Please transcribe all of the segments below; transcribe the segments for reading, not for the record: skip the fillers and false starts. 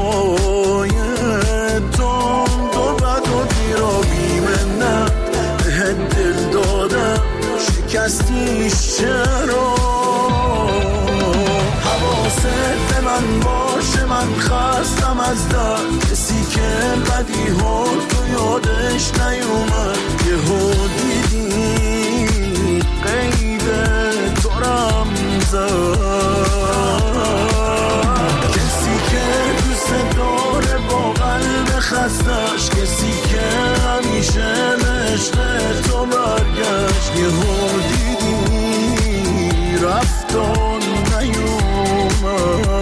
حرفای تو بد و دیر و بیمنت بهت دل دادم شکستیش چرا حواست به من باشه من خستم از درد کسی که بدی ها تو یادش نیومد یهو دیدی قید تو کسی که دوست داره با قلب خستش کسی که همیشه عشق تو برگشت یهو دیدی رفت و نیومد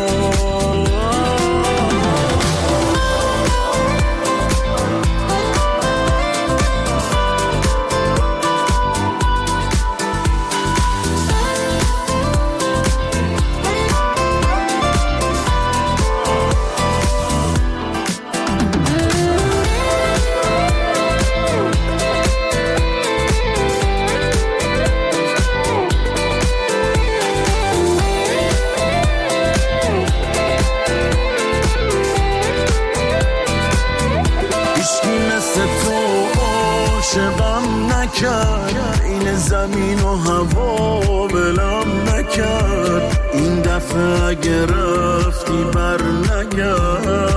این زمین و هوا بلم نکرد این دفعه اگه رفتی بر نگرد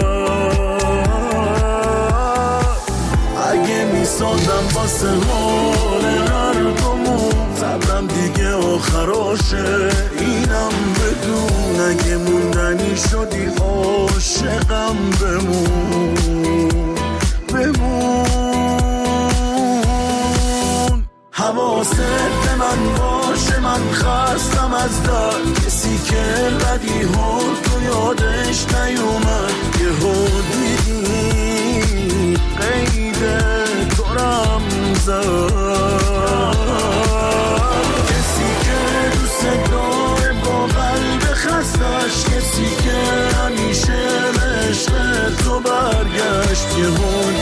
اگه میسازم واسه حال هر دومون صبرم دیگه آخراشه اینم بدون اگه موندنی شدی عاشقم بمون حواست به من باشه من خستم از درد کسی که بدی ها تو یادش نیومد یهو دیدی قید تو زد کسی که دوست داره با قلب خستش کسی که همیشه عشق تو برگشت یهو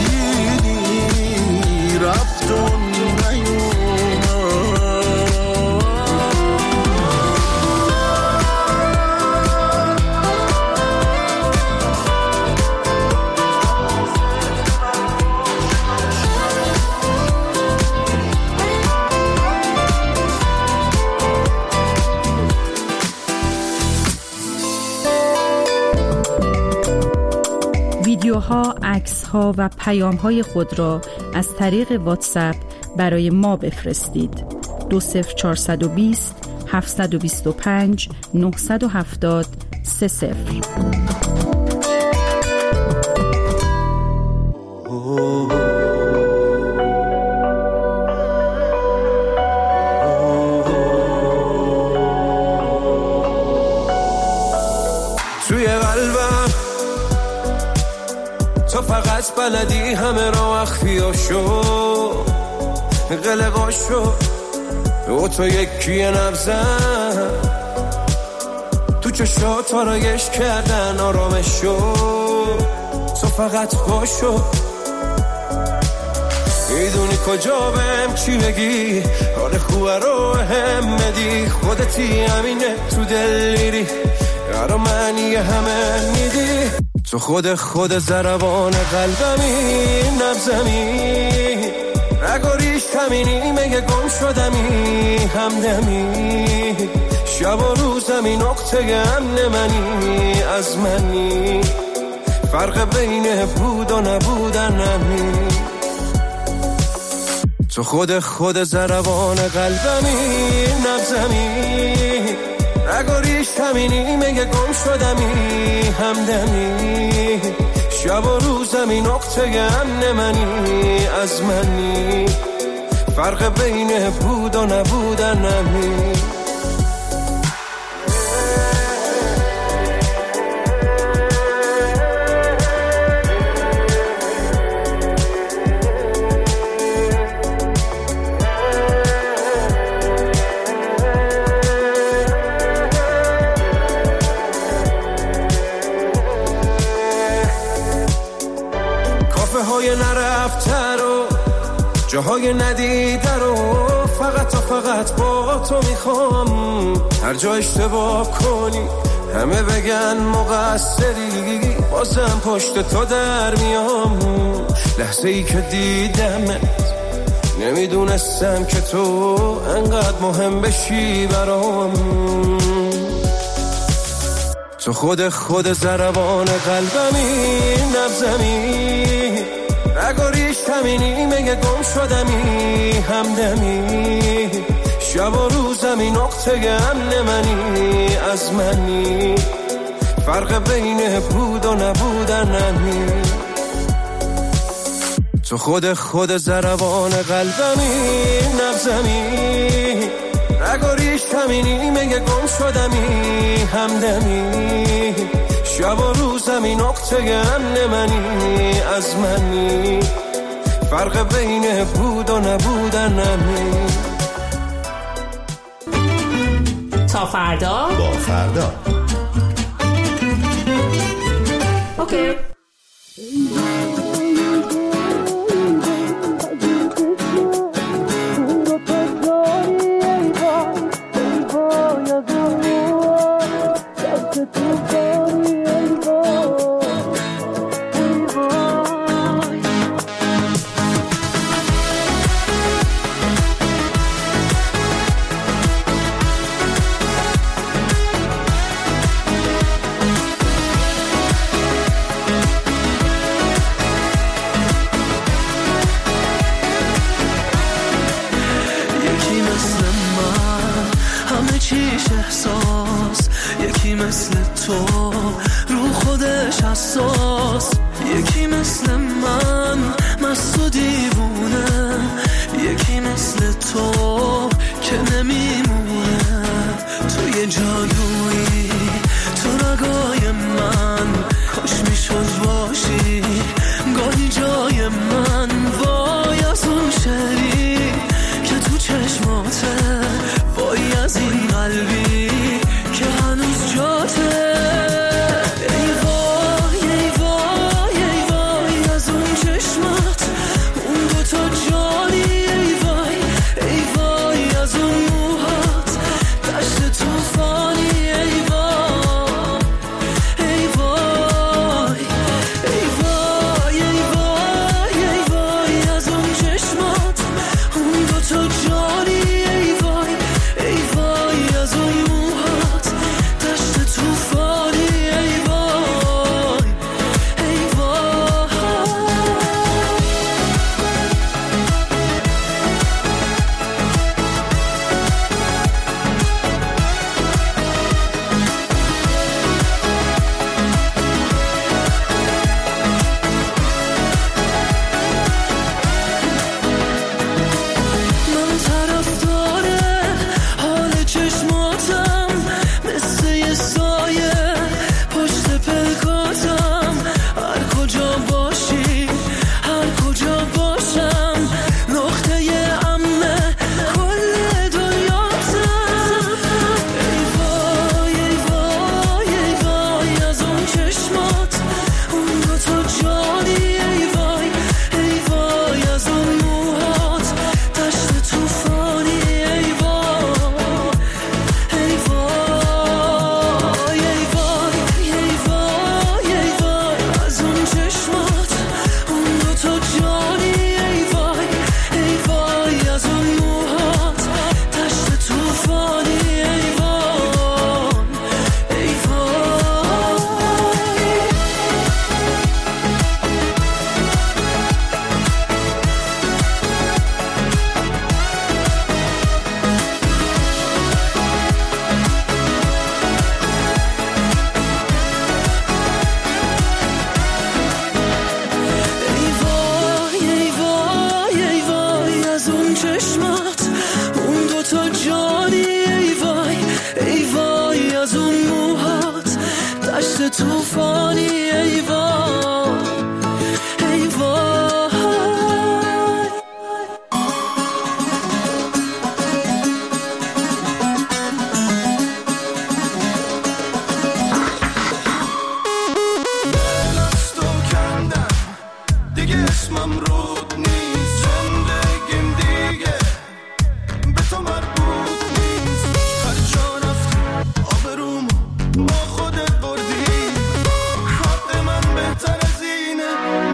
دیدی رفت و ویدیوها، عکس‌ها و پیام‌های خود را از طریق واتساپ برای ما بفرستید. 20420 725 970 30. توی قلبم تو فقط بلدی همه را اخفیاشو قلقاشو و تو یکی نبزن تو چشات آرایش کردن آرامشو تو فقط باشو میدونی کجا بهم چی بگی حال خوبه رو هم بدی خودتی همینه تو دل میری یارو منی همه میدی تو خود ضربان قلبمی نبزمی رگاریش کمینی مگه گم شدمی همدمی شب و روزمی نقطه امن منی از منی فرق بین بود و نبودنمی تو خود ضربان قلبمی نبزمی رگاریش کمینی مگه گم شدمی همدمی شب و روزمی نقطه امن منی از منی فرق بین بود و نبودنمی جاهای ندیده رو فقط با تو میخوام هر جا اشتباه کنی همه بگن مقصری بازم پشت تو در میام. لحظه ای که دیدمت نمیدونستم که تو انقدر مهم بشی برام. تو خود ضربان قلبمی، نبضمی، رگاریش همینی، مگه گم شدمی همدمی. شب و روزمی نقطه امن منی، از منی، فرق بین بود و نبودنمی. تو خود ضربان قلبمی، نبضمی، رگاریش همینی، مگه گم شدمی همدمی. شب و روزمی نقطه امن منی، از منی، فرق بین بود و نبودنمی. تا فردا با فردا. اوکی. یکی مثل تو رو خودش حساس، یکی مثل من مست و دیوونه، یکی مثل تو که نمیمونه. تو یه جادویی تو رگای من، کاش میشد باشی گاهی جای من. وای از اون شعری که تو چشماته، وای از این قلبی که هنوز جاته. ای وای ای وای ای وای از اون چشمات، اون دوتا جانی. ای وای ای وای از اون موهات، دشت توفانی.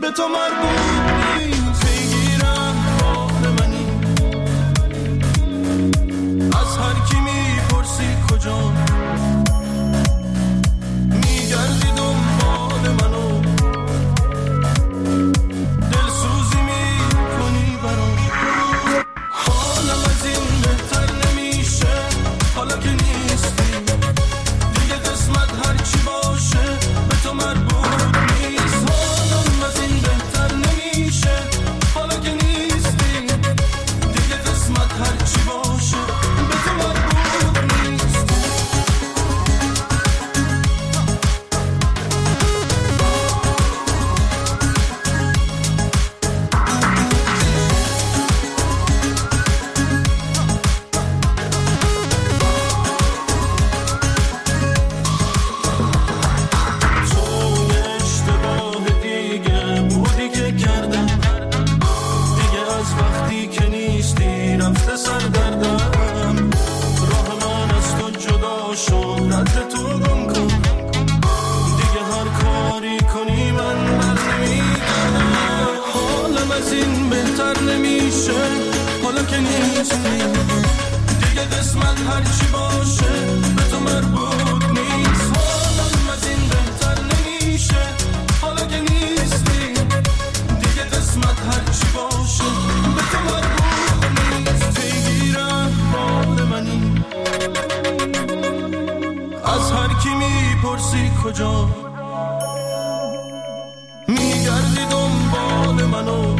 به تو مربوط نیست. پیگیرم بال منی، از هر کی میپرسی کجا، میگردی دنبال منو، دلسوزی میکنی برام. حالم از این بهتر نمیشه حالا که نیستی دیگه، قسمت هرچی باشه به تو مربوط نیست. حالم از این بهتر نمیشه حالا که نیستی دیگه، قسمت هرچی باشه به تو مربوط نیست. هرچی باشه به تو مربوط نیست. حالم از این بهتر نمیشه حالا که نیستی دیگه، قسمت هرچی باشه به تو مربوط نیست. پیگیرم بال منی، از هر کی میپرسی کجا، میگردی دنبال منو،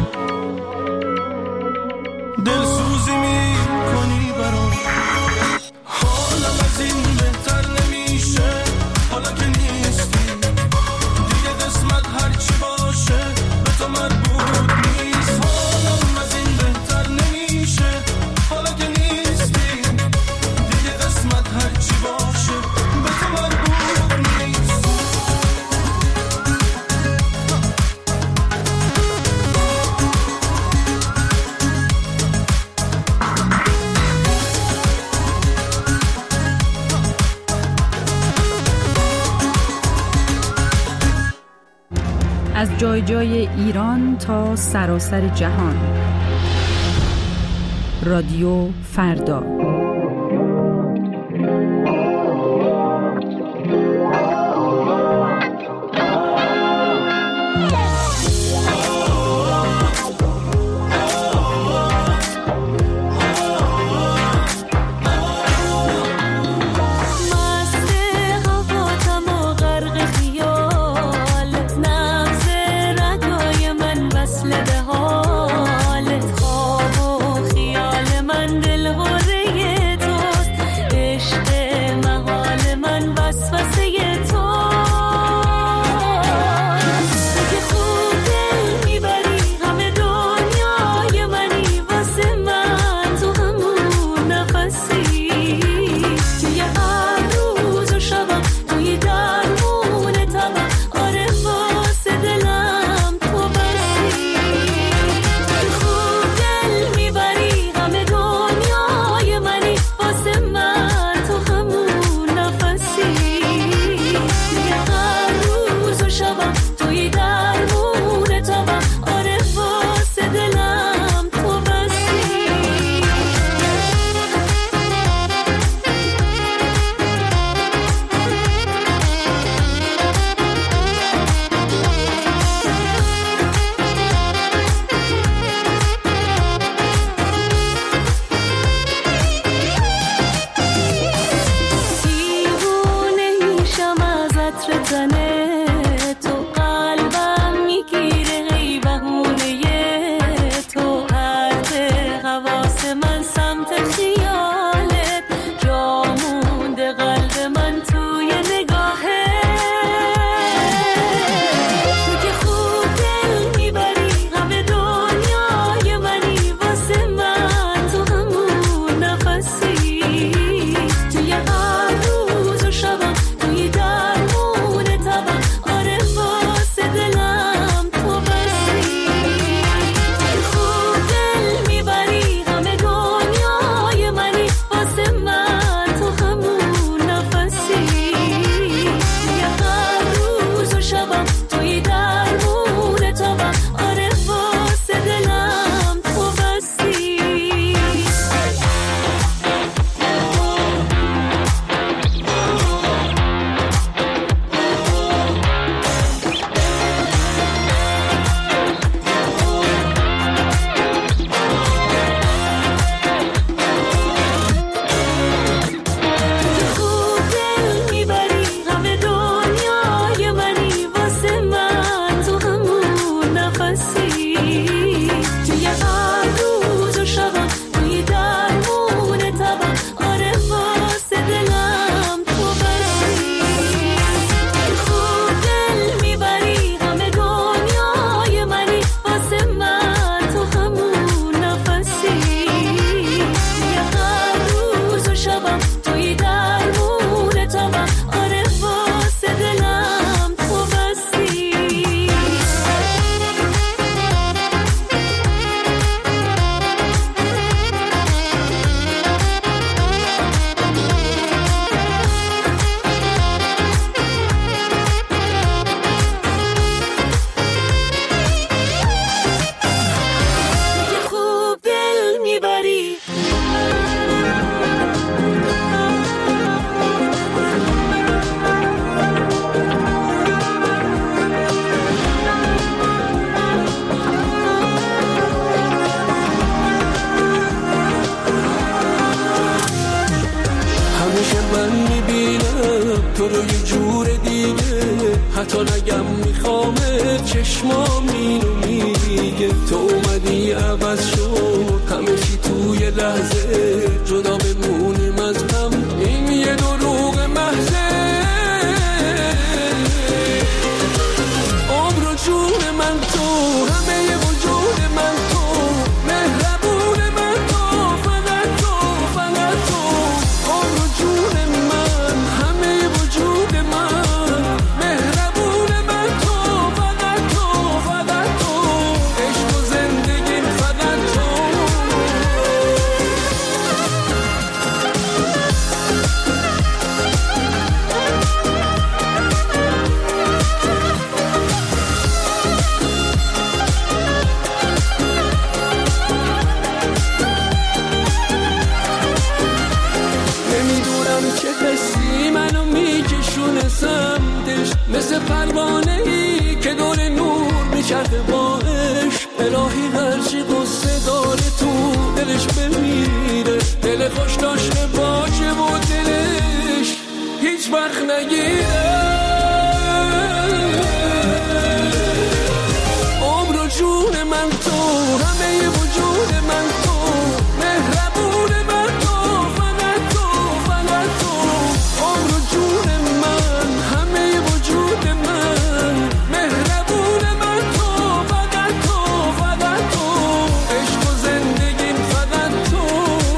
دلسوزی میکنی برام. حالم از این بهتر نمیشه حالا که نیستی دیگه، قسمت هرچی باشه به تو مربوط نیست. حالم از این بهتر نمیشه حالا که نیستی دیگه، قسمت هرچی باشه به تو مربوط نیست. از جای جای ایران تا سراسر جهان، رادیو فردا. به حالت خواب و خیال من دل هره تو رو یه جور دیگه، حتی نگم میخوامه چشمام اینو میگه. تو اومدی عوض شد همه چی توی لحظه، جدا بمونیم از هم این یه دروغ محضه. عمر و جون من تو، همه وجود من تو، مهربون من تو، فقط تو، فقط تو. عمر و جون من، همه وجود من، مهربون من تو، فقط تو، فقط تو. عشق و زندگیم فقط تو. مثل پروانه‌ای که دور نور میچرخه باش. الهی هرچی قصه داره تو دلش بمیره، دل خوش داشته باشه و دلش هیچ وقت نگیره. عمر و جون من تو، همه وجود من تو، مهربون من تو، فقط تو، فقط تو. عمر و جون من، همه وجود من، مهربون من تو، فقط تو، فقط تو. عشق و زندگیم فقط تو.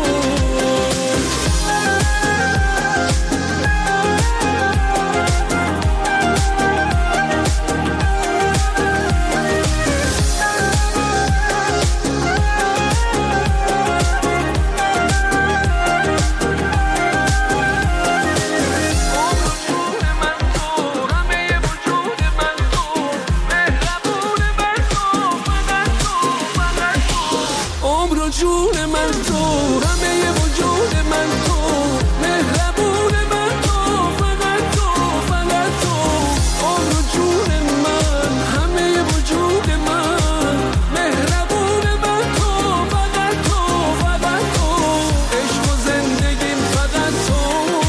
جون من تو، همه وجود من تو، مهربون من تو، فقط تو، فقط تو. عمر و جون من، همه وجود من، مهربون من تو، فقط تو، فقط تو. عشق و زندگیم فقط تو.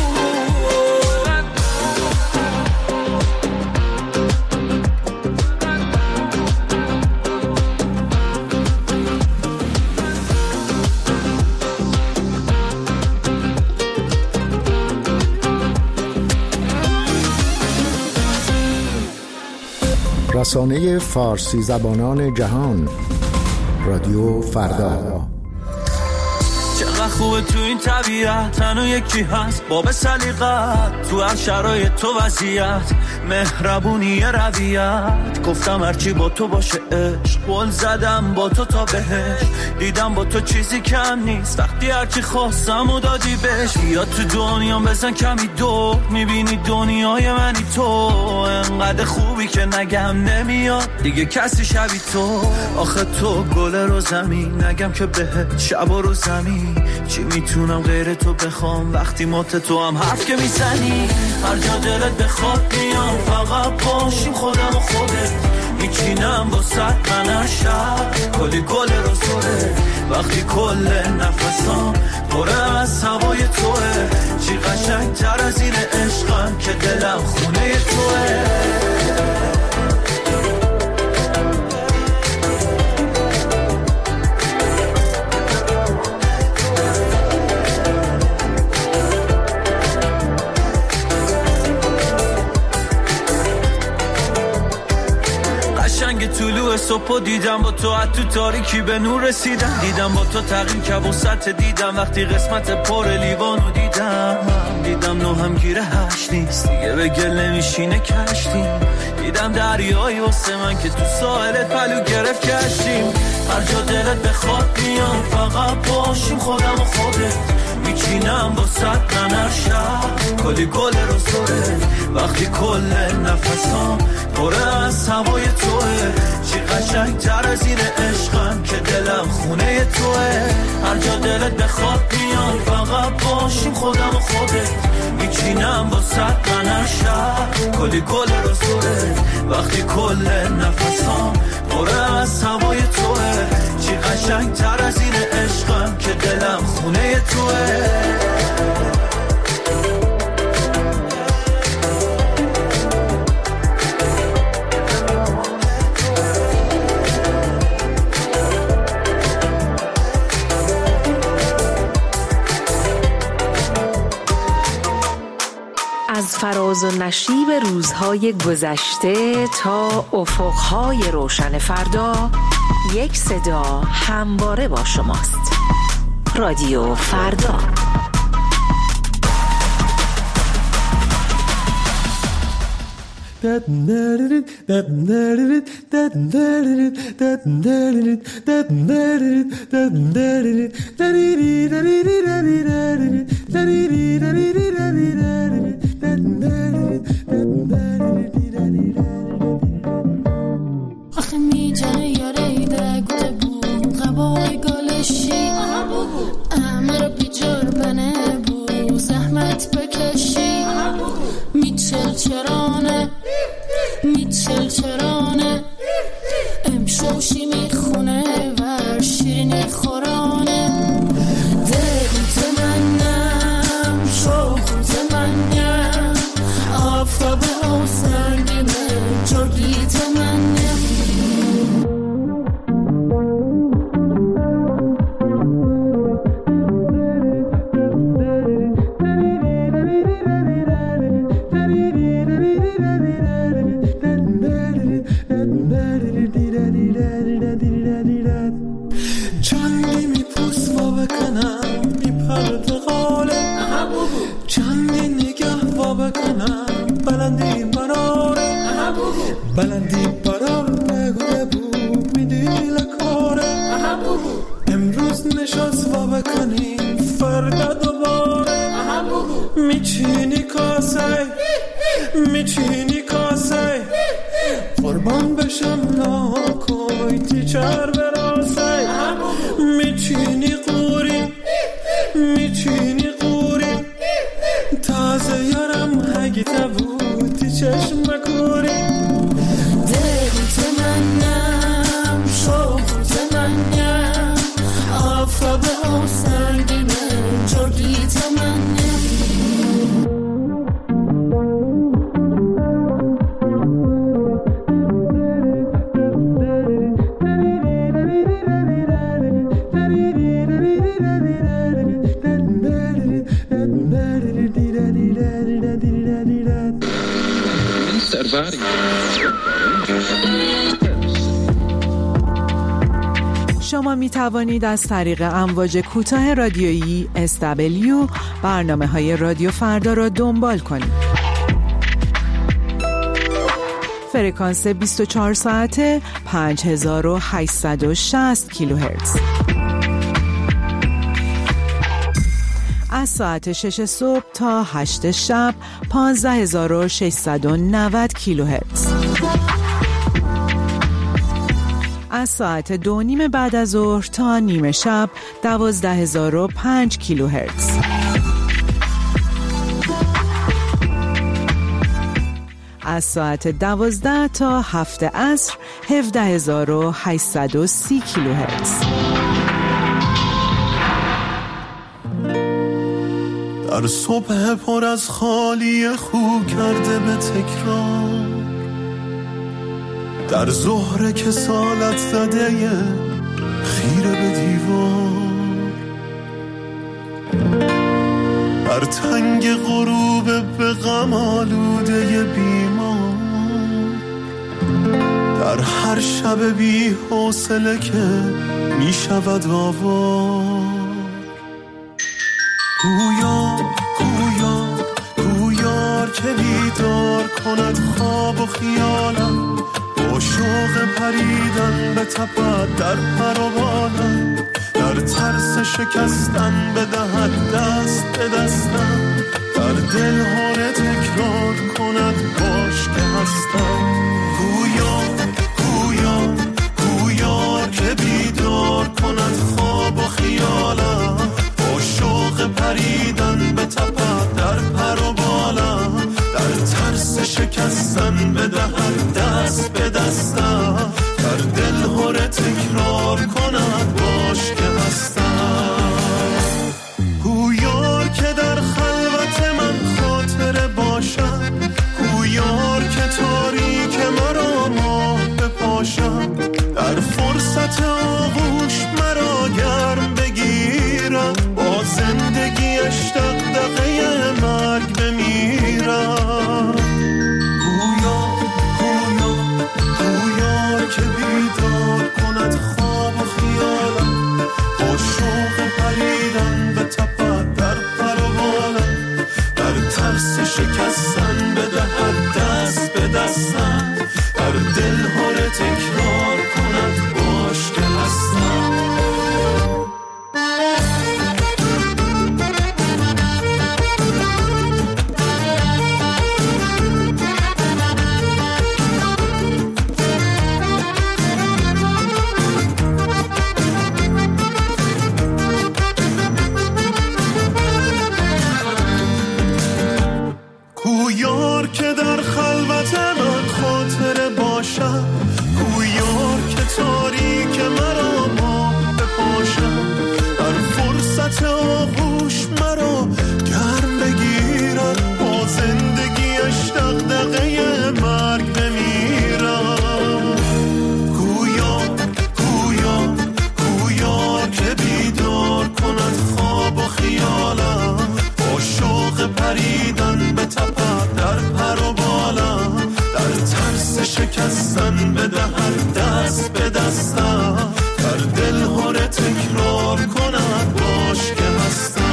رسانه فارسی زبانان جهان، رادیو فردا. چقدر خوبه تو این طبیعت، تنها یکی هست باب سلیقت، تو هر شرایط تو وضعیت، مهربونی رویت. گفتم هرچی با تو باشه عشق، قول زدم با تو تا بهش، دیدم با تو چیزی کم نیست، وقتی هرچی خواستم و دادی بهش. یا تو دنیا بزن کمی دور، میبینی دنیای منی تو، انقدر خوبی که نگم نمیاد دیگه کسی شبی تو. آخه تو گل رو زمین، نگم که بهت شب و رو زمین، چی میتونم غیر تو بخوام وقتی مات تو هم حرف که میزنی. هر جا دلت بخواد میام، فقط باشیم خودم و خودت، میچینم با ست من شب کلی گل رو زوره. وقتی کل نفسام پره از هوای توه، چی قشنگ تر از این عشقم که دلم خونه توه. طلوع صبح دیدم با تو، تو تاریکی به نور رسیدم، دیدم با تو تغییر که وسط دیدم، وقتی قسمت پر لیوانو دیدم نو هم گیره هش نیست دیگه، به گل نمیشینه کشتیم، دیدم دریایی واسه من که تو ساحلت پلو گرفت کشتیم. هر جا دلت بخواد میام، فقط باشیم خودم و خودت، میچینم با ست من هر شب کلی گل رو زوره. وقتی کل نفسام پره از هوای توه، چی قشنگ تر از این عشقم که دلم خونه توه. هر جا دلت بخواد میام، فقط باشیم خودم و خودت، میچینم با ست من هر شب کلی گل رو زوره. وقتی کل نفسام پره از هوای توه، چی قشنگ تر از این عشقم که دلم خونه توه. فراز و نشیب روزهای گذشته تا افقهای روشن فردا، یک صدا همواره با شماست. رادیو فردا. آخه میجنه یاره دگوته بود قبای گالشی همه رو بیجار بنه بود زحمت بکشی میچل چرانه امشوشی میخونه ور شیرینی خورانه دلت منم شوخت منم آفتاب او سنگینه جرگیت منم چندی میپوس و بکنم میپرد غاله چندی نگه و بکنم بلندی برار نگوده بود میدی لکاره امروز نشست و بکنیم فردا دوباره میچینی کاسه قربان بشم ناکوی تیچر براسه میچینی قوری تازه یارم هگیته بودی چشم کوری دلت منم شوخت منم آفتاب او سنگینه جرگیت منم شما می توانید از طریق امواج کوتاه رادیویی SW برنامه‌های رادیو فردا را دنبال کنید. فرکانس 24 ساعته 5860 کیلوهرتز. از ساعت 6 صبح تا 8 شب 15690 کیلوهرتز. از ساعت 2:30 بعد از ظهر تا نیمه شب 12005 کیلوهرتز. از ساعت 12 تا 7 عصر 17830 کیلوهرتز. در صبح پر از خالی خو کرده به تکرار در ظهر که سالت زده خیره به دیوار بر تنگ غروب به غم آلوده بیمار در هر شب بی حوصله که می شود آوار گویار که بیدار کند خواب و خیالم با شوق پریدن به تپد در پر و بالم در ترس شکستن بدهد دست به دستم در دل هاره تکرار کند باش که هستم گویار که بیدار کند خواب و خیالم با شوق پریدن به تپد در پر و بالم در ترس شکستن بدهد دست به دستم در دل هره تکرار کند باش که هستم گویار که در خلوت من خاطره باشم گویار که تاریک مرا ماه بپاشم در فرصت آغوش مرا گرم بگیرم با زندگیش دغدغه مرگ بمیرم گویار که تاریک مرا ما بپاشم در فرصت آغوش مرا گرم بگیرد با زندگیش دغدغه مرگ بمیرم گویا که بیدار کند خواب و خیالم با شوق پریدن به تپه در پر و بالم در ترس شکستن بدهد دست به دستم در دل هره تکرار کند باش که هستم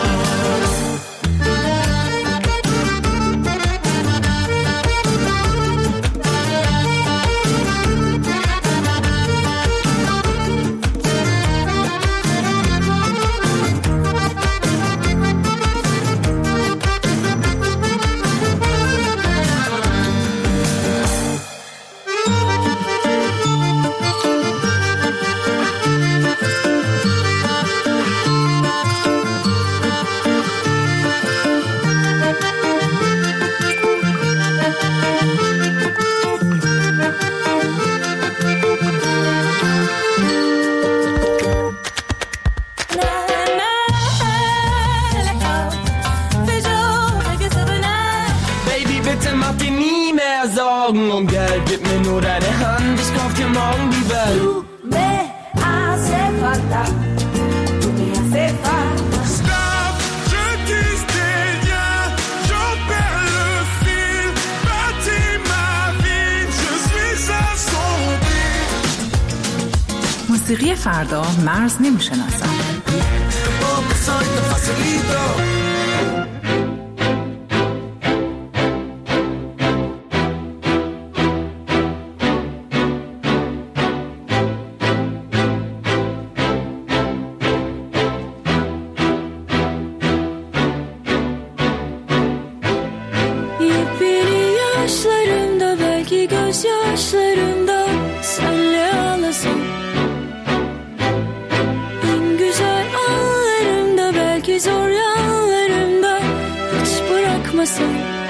Und Geld, gib mir nur deine Hand, ich kauf dir morgen die Welt. Tu me hace falta, tu me hace falta. Stop, je dis rien, j'en perds le fil, bâtis ma vie, je suis assombri. موسیقی فردا مرز نمیشناسم. Yaşlarımda senle ağlasın. En güzel anlarımda belki zor yanlarımda hiç bırakmasın.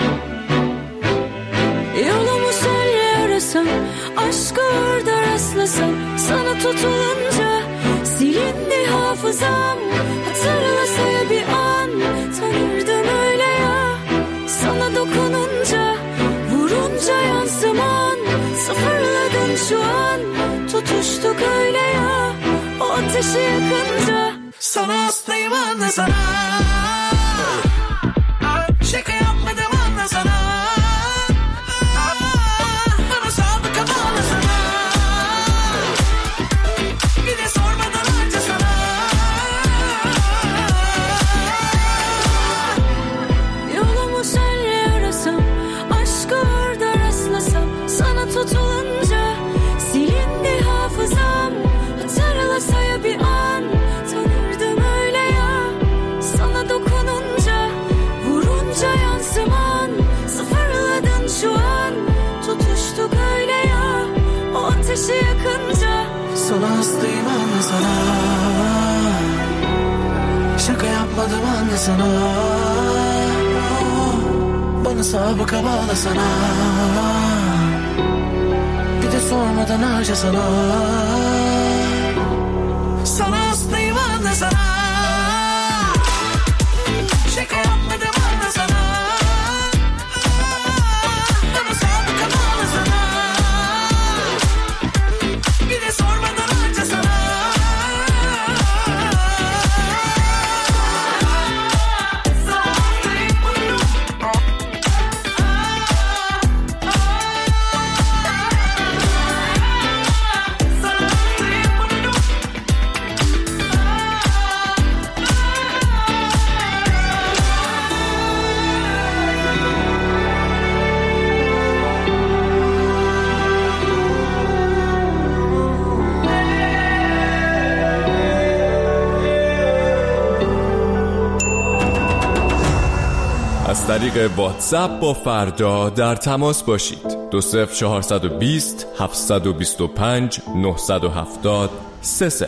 Yolumu senle arasam, aşkı orada rastlasam, sana tutulunca silindi hafızam. Hatırlasaya bir an tanırdım öyle ya, sana dokununca vurunca yansıman. Sıfırladın şu an, tutuştuk öyle ya, o ateşi yakınca. Sana hastayım anla sana, şaka yapmadım anla sana, bana sabıka bağla sana, bir de sormadan önce sana. Yolumu senle arasam, aşkı orada rastlasam, sana tutulunca silindi hafızam. Hatırlasaya bir an tanırdım öyle ya, sana dokununca vurunca yansıman. Sıfırladın şu an, tutuştuk öyle ya, o ateşi yakınca. Sana hastayım anla sana, şaka yapmadım anla sana, bana sabıka bağla sana, bir de sormadan harca sana. Sana hastayım anla sana, şaka yapmadım anla sana, bana sabıka bağla sana, bir de sormadan harca sana. از طریق واتساپ با فردا در تماس باشید. 20420 725 970 30.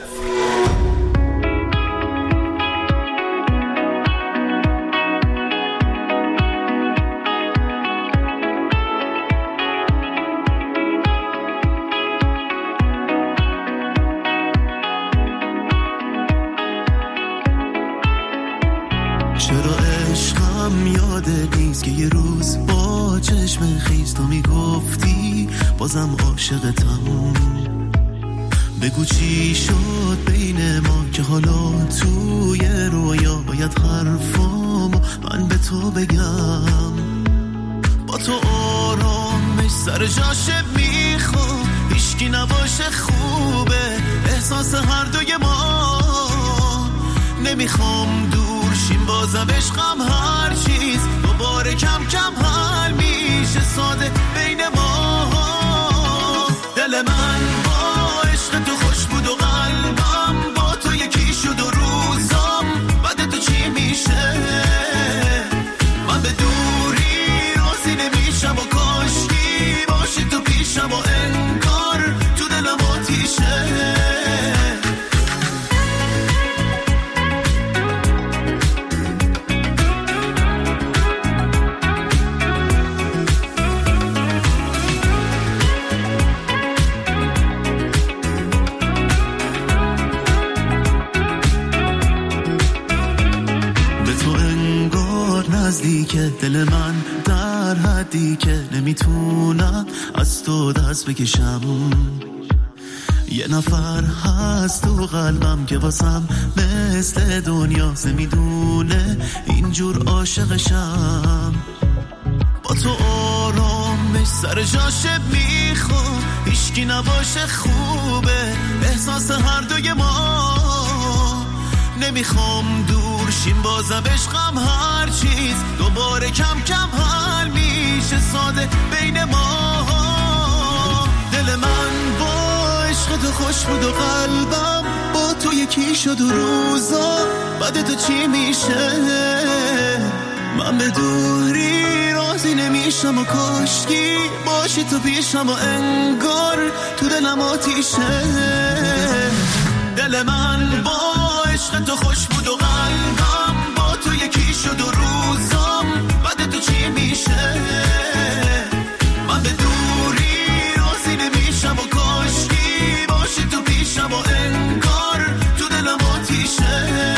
یاده نیست که یه روز با چشم خیز تو میگفتی بازم عاشقتم. بگو چی شد بین ما که حالا توی رویا باید حرفامو من به تو بگم. با تو آرامش سر جاشه میخوام، هیچکی نباشه خوبه احساس هر دوی ما. نمیخوام دور شیم بازم عشقم هر چیز دوباره کم کم حل میشه ساده بین ما. دل من با عشق تو خوش بود و قلبم با تو یکی شد و روزم بعد تو چی میشه. من به دوری راضی نمیشم و کاشکی باشی تو پیشم و انگار تو دلم آتیشه. نزدیکه دل من در حدی که نمیتونم از تو دست بکشم. یه نفر هست تو قلبم که واسم مثل دنیاست، نمیدونه اینجور عاشقشم. با تو آرامش سر جاشه میخوام، هیچکی نباشه خوبه احساس هر دوی ما. نمیخوام دور شیم بازم عشقم هر چیز دوباره کم کم حل میشه ساده بین ما. دل من با عشق تو خوش بود و قلبم با تو یکی شد و روزا بعد تو چی میشه. من به دوری راضی نمیشم و کاشکی باشی تو پیشم و انگار تو دلم آتیشه. دل من با عشق تو خوش بود و قلبم با تو یکی شد و روزم بعد تو چی میشه. من به دوری راضی نمیشم و کاشکی باشی تو پیشم و انگار تو دلم آتیشه.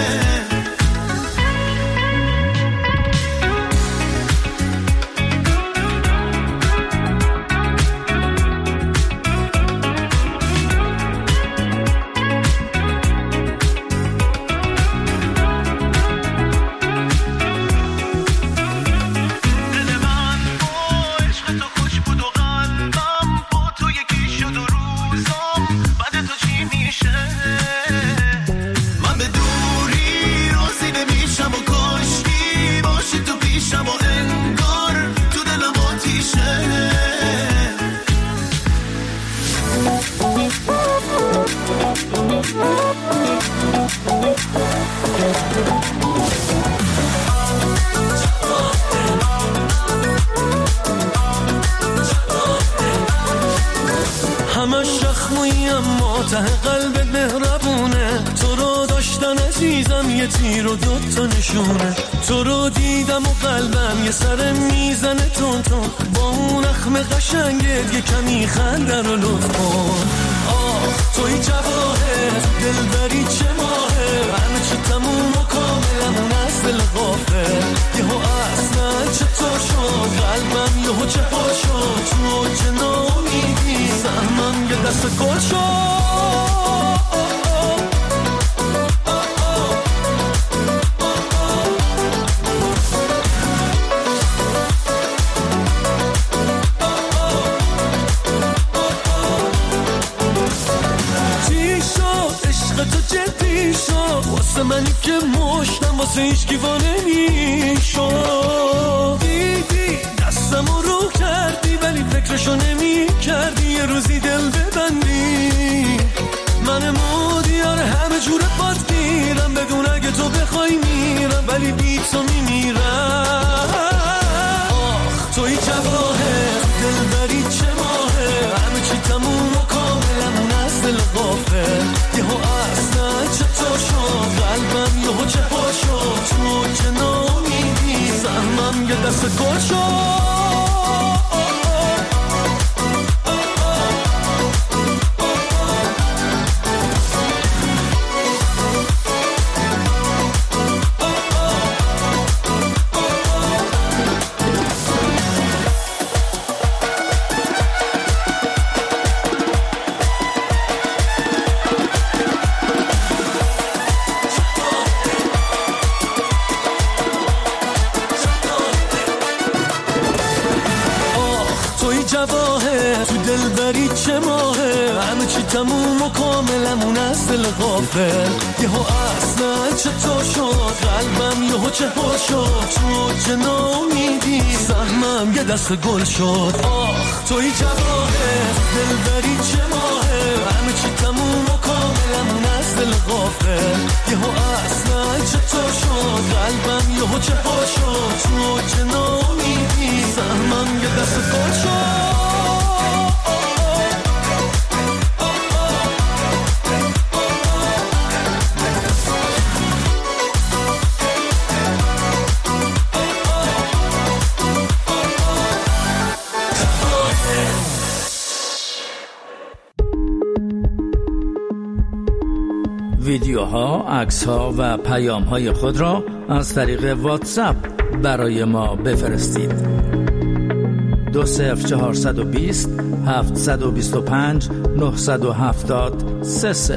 همش زخمی اما ته قلبت مهربونه. تو رو داشتن عزیزم یه تیر و دوتا نشونه. تو رو دیدم و قلبم یه سر میزنه تون تون. با اون اخم قشنگت یه کمی خنده رو لطف کن. آه توی جواهر دلبری چه ماهه، همه چه تموم و کاملمون از دل غافل. یهو اصلا چطور شد قلبم یهو چه پا شد تو چه نامیدی سهمم یه دست گل شد. واسه منی که مشتم واسه هیچ گیوانه میشم. دیدی دستم رو کردی ولی فکرشو نمی کردی یه روزی دل ببندی. من مودیار همه جوره پات میرم بدون اگه تو بخوای میرم ولی بی تو میمیرم. آخ توی جواهر دلبری چه ماهه، همه چی تموم و کاملمون از دل غافل. یهو اصلا چطور شد قلبم یهو چه پا شد تو چه نامیدی سهمم یه دست گل شد. همه چی تموم و کاملمون از دل غافل. یهو اصلا چطور شد قلبم یهو چهار شد تو جنامیدی سهمم یه دست گل شد. آخ توی جواهر دل داری چه ماهه همه چی تموم و کاملمون از دل غافل. یهو اصلا چطور شد قلبم یهو چهار شد تو جنامیدی سهمم یه دست گل شد. ویدیوها، عکس‌ها و پیام‌های خود را از طریق واتساپ برای ما بفرستید. 20420 725 970 30.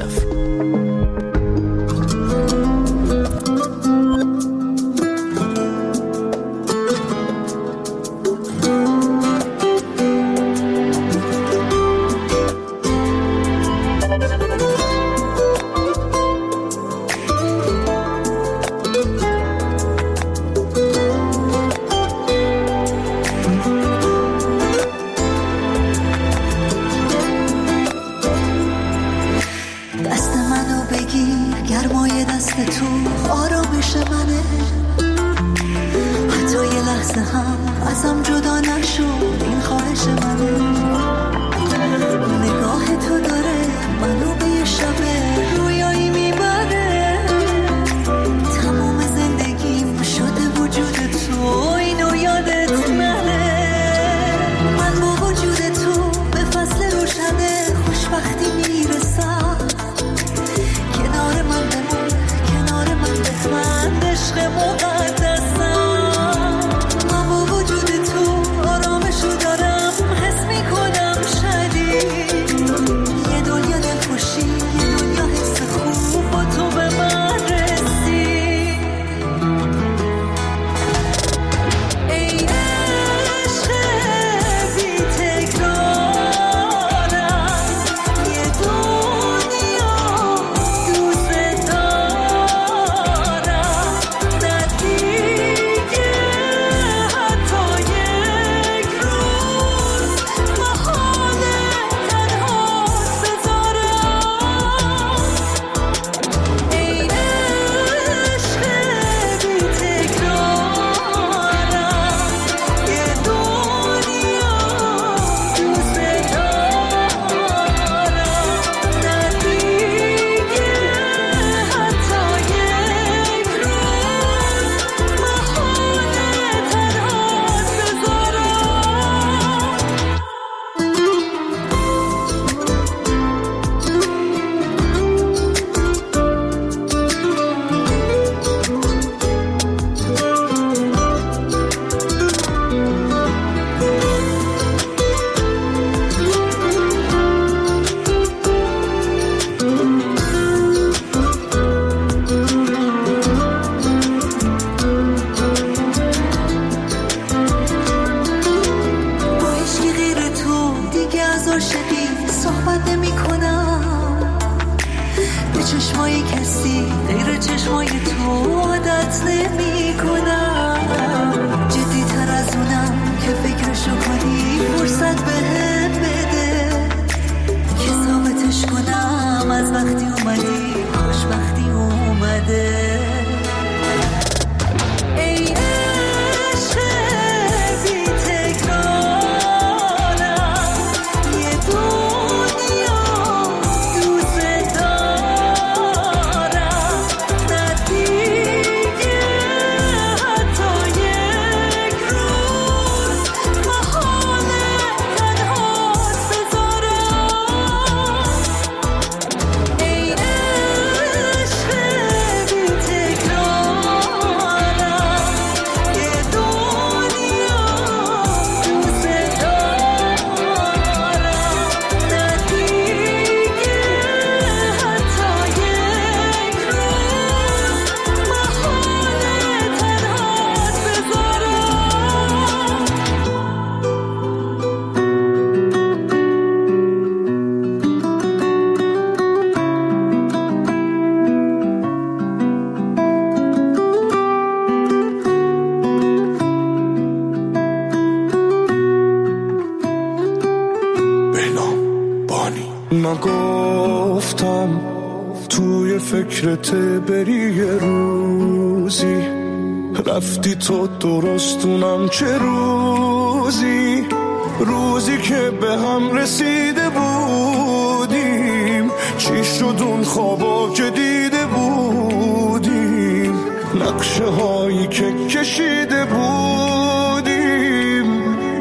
نگفتم توی فکرت بری یه روزی، رفتی تو درستونم چه روزی، روزی که به هم رسیده بودیم، چی شد اون خوابا که دیده بودیم، نقشه هایی که کشیده بودیم.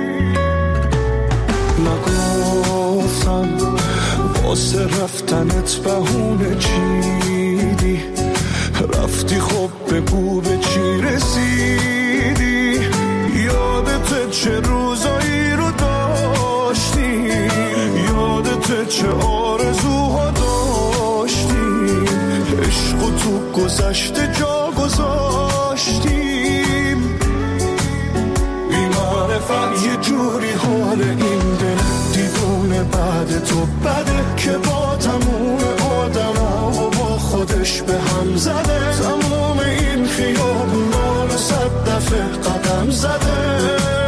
نگفتم واسه رفتنت بهونه چیدی، رفتی خب بگو به چی رسیدی، یادت چه روزایی رو داشتیم، یادت چه آرزوها داشتیم، عشق و تو گذشته جا گذاشتیم. بی‌معرفت یه جوری حال این دل دیوونه بعد تو بده که با تموم آدما و با خودش به هم زده، تموم این خیابونا رو 100 دفعه قدم زده.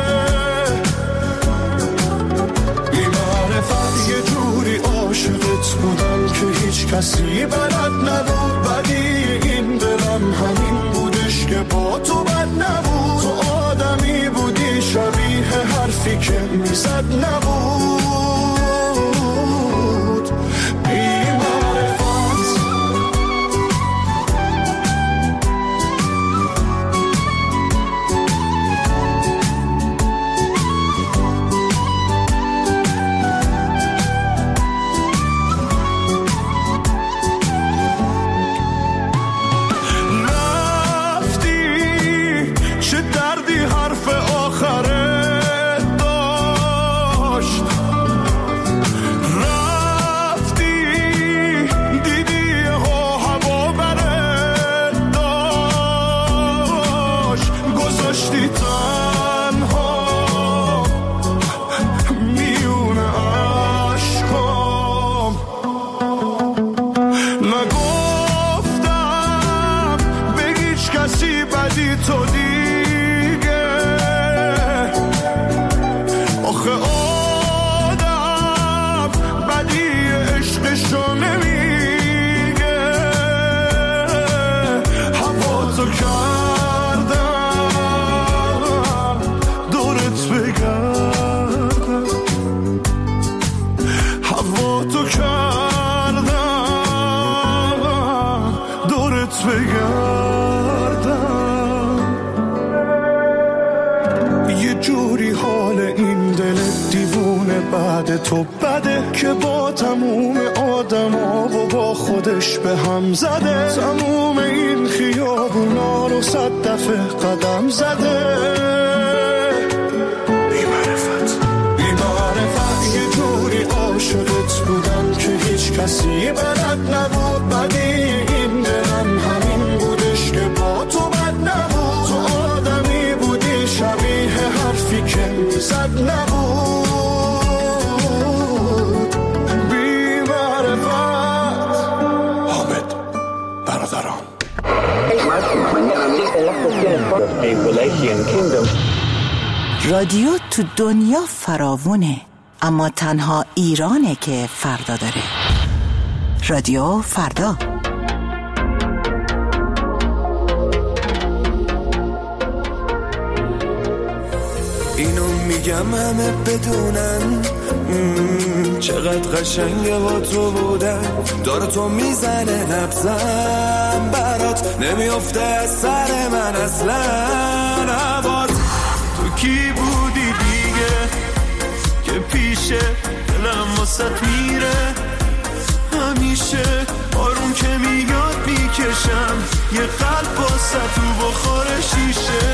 بی‌معرفت یه جوری عاشقت بودم که هیچ کسی بلد نبود، بدی این دلم همین بودش که با تو بد نبود، تو آدمی بودی شبیه حرفی که میزد نبود. تو بده که با تموم آدما و با خودش به هم زده، تموم این خیابونا رو 100 دفعه قدم زده. بی‌معرفت یه جوری عاشقت بودم که هیچ کسی بلد نبود، بدی این دلم همین بودش که با تو بد نبود، تو آدمی بودی شبیه حرفی که میزد نبود. رادیو تو دنیا فراوونه، اما تنها ایرانه که فردا داره. رادیو فردا. اینو میگم همه بدونن چقدر قشنگه با تو بودن، داره تو میزنه نبزم برات نمیافته از سر من اصلا. عباد تو کی بودی دیگه که پیشه دلم واسط میره همیشه، آروم که میاد میکشم یه قلب واسط تو بخور شیشه.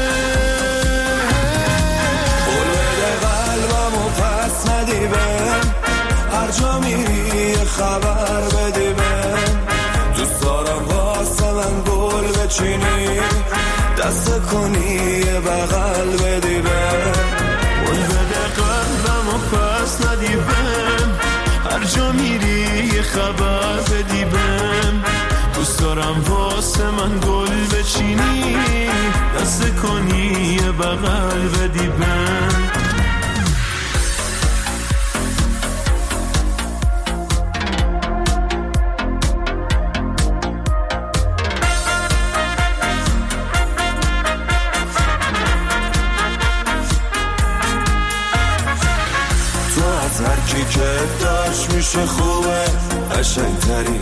بلده قلبمو پس ندی بهم، هر جا میری خبر بدی بهم، دوست دارم واسه من گل بچینی، دست کنی یه بغل بدی بهم. بلده قلبمو پس ندی بهم، هر جا میری یه خبر بدی بهم، دوست دارم واسه من گل بچینی، دست کنی یه بغل بدی بهم. شروع قشنگتری،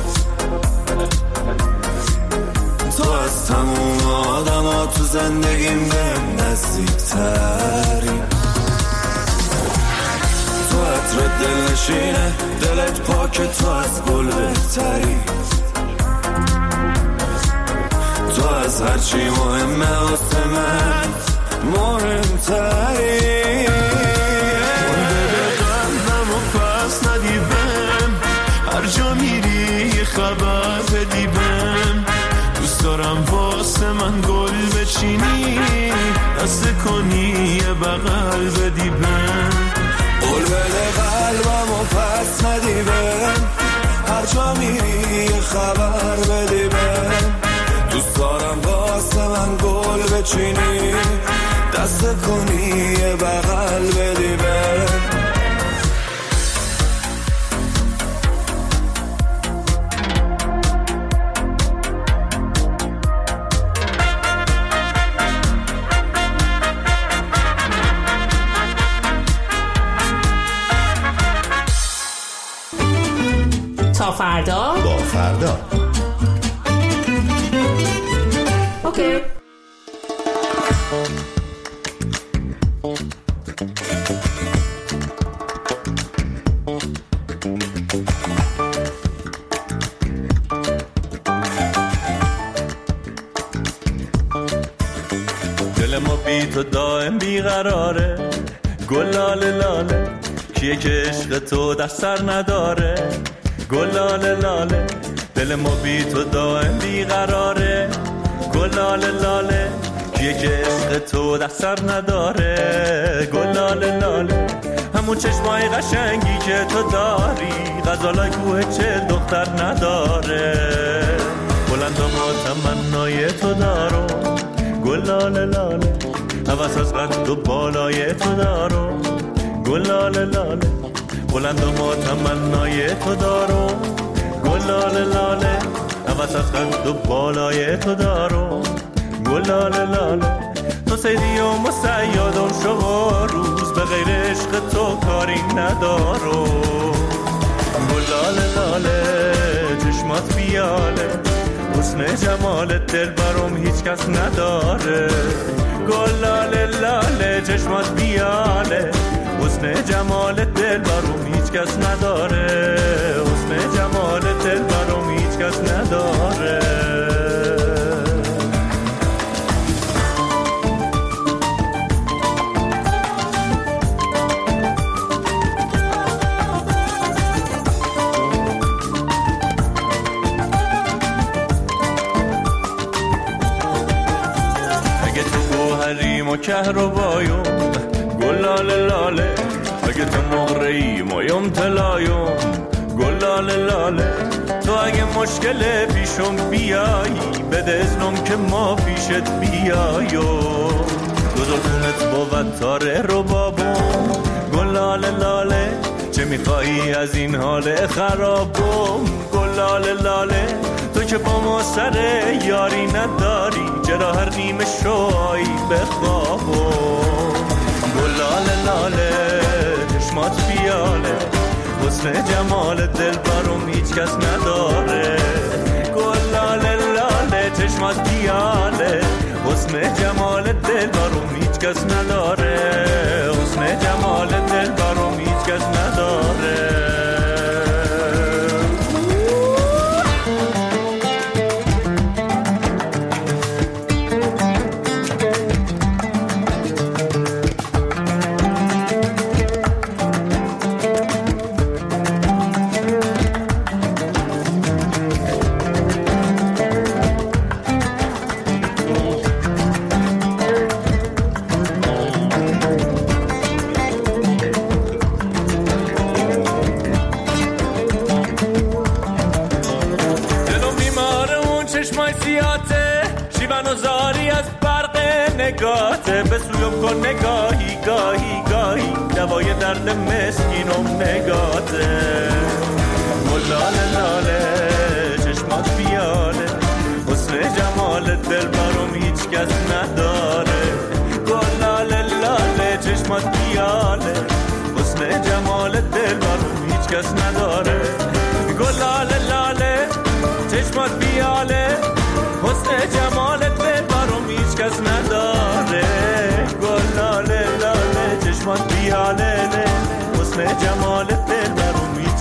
تو از تموم آدم ها تو زندگیم بهم نزدیکتری، تو عطر دل نشینه دلت پاک، تو از گل بهتری، تو از هرچی مهمه واسه من مهمتری. قلبم و پس ندیبم، هر جا میری یه خبر بدیبم، دوست دارم واسه من گل بچینی، دست کنی یه بغل بدیبم. قول بده قلبم و پس ندیبم، هر جا میری یه خبر بدیبم، دوست دارم واسه من گل بچینی، دست کنی یه بغل بدیبم. تا فردا با فردا. اوکی. دل ما بی تو دائم بیقراره، گل لاله لاله، کیه که عشق تو در سر نداره، گل لاله لاله، دل ما بی تو دائم بیقراره، گل لاله لاله، کیه که عشق تو در سر نداره، گل لاله لاله، همون چشمای قشنگی که تو داری، غزالای کوه چه دختر نداره، بلند و ما تمنای تو دارو، گل لاله لاله، هوس از قد و بالای تو دارو، گل لاله لاله، بلند و ما تمنای تو دارو، گل لاله لاله، هوس از قد و بالای تو دارو، گل لاله لاله، تو سیدی و مسیادم شما روز، به غیر عشق تو کاری ندارو، گل لاله لاله، چشمات بیاله، حسن جمالت دل برام هیچ کس نداره، گل لاله لاله، چشمات بیاله، حسن جمالت دل برام هیچ کس نداره، حسن جمالت دل برام هیچ کس نداره. و کهربایون گل لاله لاله، اگه تو مغرعی مایم طلایون گل لاله لاله، تو اگه مشکل پیشم بیایی بده اذنم که ما پیشت بیایو، دو زلفونت بود تاره رو بابون گل لاله لاله، چه میخوایی از این حال خرابم گل لاله لاله، تو که با ما سر یاری نداری، چرا هر نیمه شوی بخوابم گل لاله لاله، چشمات بیاله، حسن جمال دل برام هیچ کس نداره، گل لاله لاله، چشمات بیاله، حسن جمال دل برام هیچ کس نداره، حسن جمال دل برام هیچ کس نداره. نگاته به سویم کن نگاهی گاهی گاهی، دوای درد مسکینم نگاته، گل لاله لاله، چشمات بیاله، حسن جمال دل برام هیچ کس نداره، گل لاله لاله، چشمات بیاله، حسن جمال دل برام هیچ کس نداره.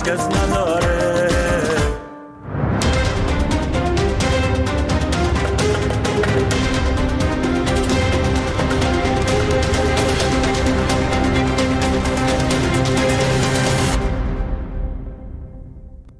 هیچ کس